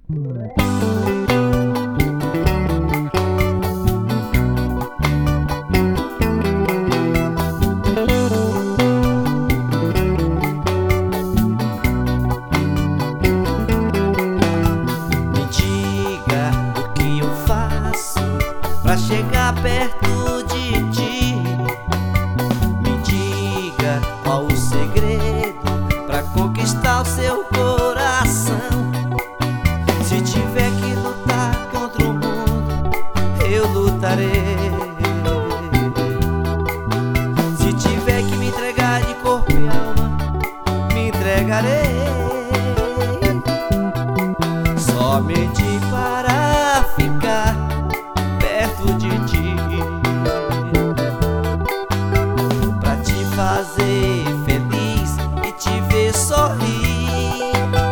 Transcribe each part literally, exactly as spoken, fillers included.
Pra chegar perto de ti, me diga qual o segredo pra conquistar o seu coração. Se tiver que lutar contra o mundo, eu lutarei. Se tiver que me entregar de corpo e alma, me entregarei. Somente para ficar perto de ti, pra te fazer feliz e te ver sorrir.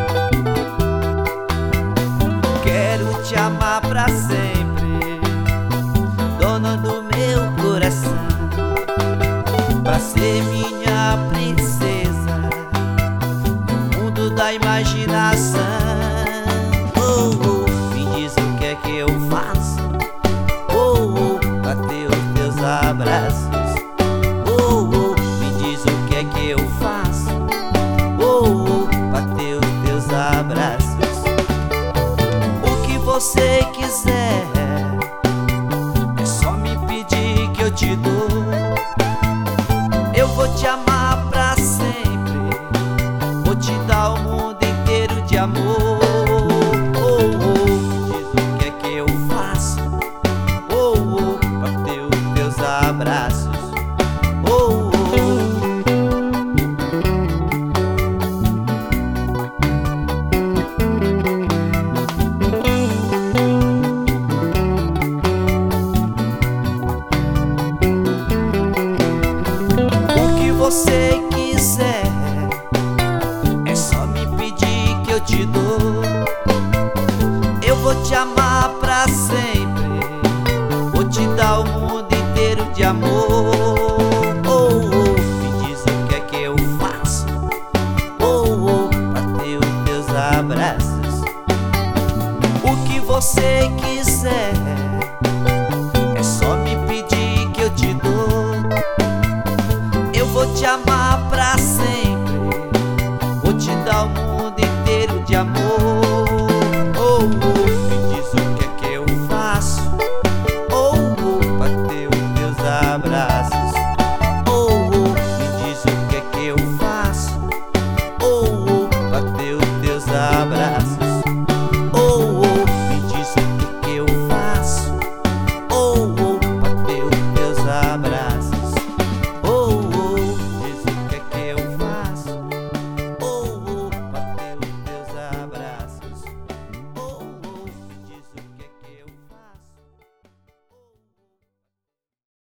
Quero te amar pra sempre, dona do meu coração, pra ser minha princesa no mundo da imaginação. Oh, oh, me diz o que é que eu faço pra ter os teus abraços. Oh, oh, me diz o que é que eu faço. Oh, oh, pra ter os teus abraços. O que você quiser, é só me pedir que eu te dou. Eu vou te amar pra sempre, vou te dar o mundo inteiro de amor. Abraços. Oh, oh. O que você quiser, é só me pedir que eu te dou. Eu vou te amar pra sempre, vou te dar o mundo inteiro de amor. Oh, oh, me diz o que é que eu faço. Oh, oh, pra ter os teus abraços. O que você quiser, é só me pedir que eu te dou. Eu vou te amar